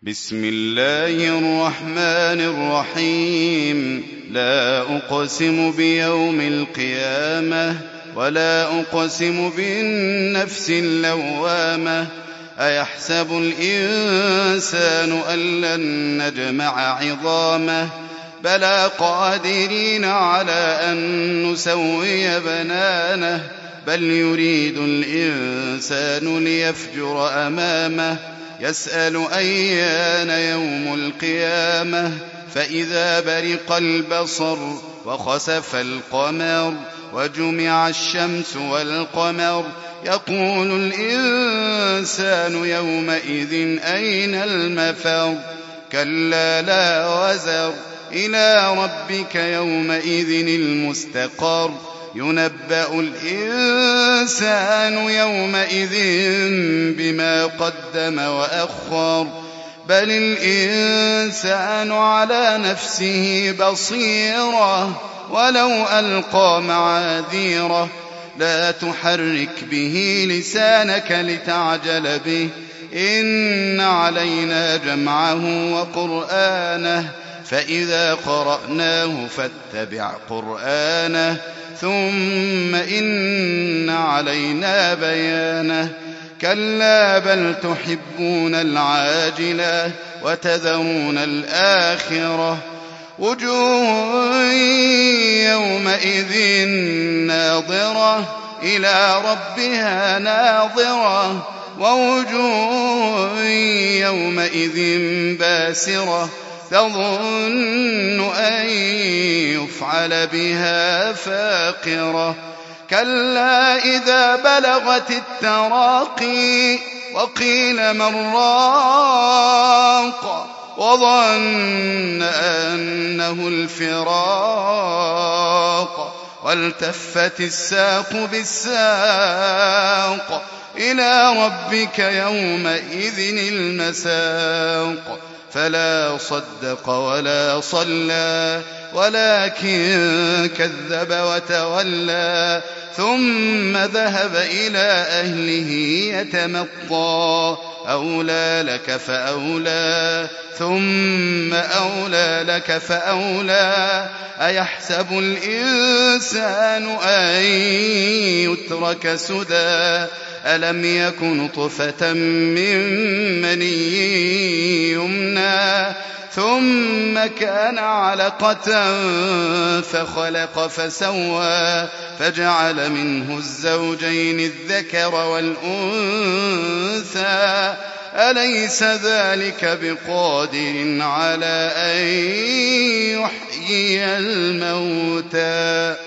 بسم الله الرحمن الرحيم. لا أقسم بيوم القيامة ولا أقسم بالنفس اللوامة. أيحسب الإنسان أن لن نجمع عظامه بلى قادرين على أن نسوي بنانه بل يريد الإنسان ليفجر أمامه يسأل أيان يوم القيامة فإذا برق البصر وخسف القمر وجمع الشمس والقمر يقول الإنسان يومئذ أين المفر كلا لا وزر إلى ربك يومئذ المستقر ينبأ الإنسان يومئذ بما قدم وأخر بل الإنسان على نفسه بصيرة ولو ألقى معاذيره لا تحرك به لسانك لتعجل به إن علينا جمعه وقرآنه فإذا قرأناه فاتبع قرآنه ثم إن علينا بيانه كلا بل تحبون العاجلة وتذرون الآخرة وجوه يومئذ ناظرة إلى ربها ناظرة ووجوه يومئذ باسرة تظن أن يفعل بها فاقرة كلا إذا بلغت التراقي وقيل من راق وظن أنه الفراق والتفت الساق بالساق إلى ربك يومئذ المساق فلا صدق ولا صلى ولكن كذب وتولى ثم ذهب إلى أهله يتمطى أولى لك فأولى ثم أولى لك فأولى أيحسب الإنسان أن يترك سدى ألم يك نطفة من مني يمنى ثم كان علقة فخلق فسوى فجعل منه الزوجين الذكر والأنثى أليس ذلك بقادر على أن يحيي الموتى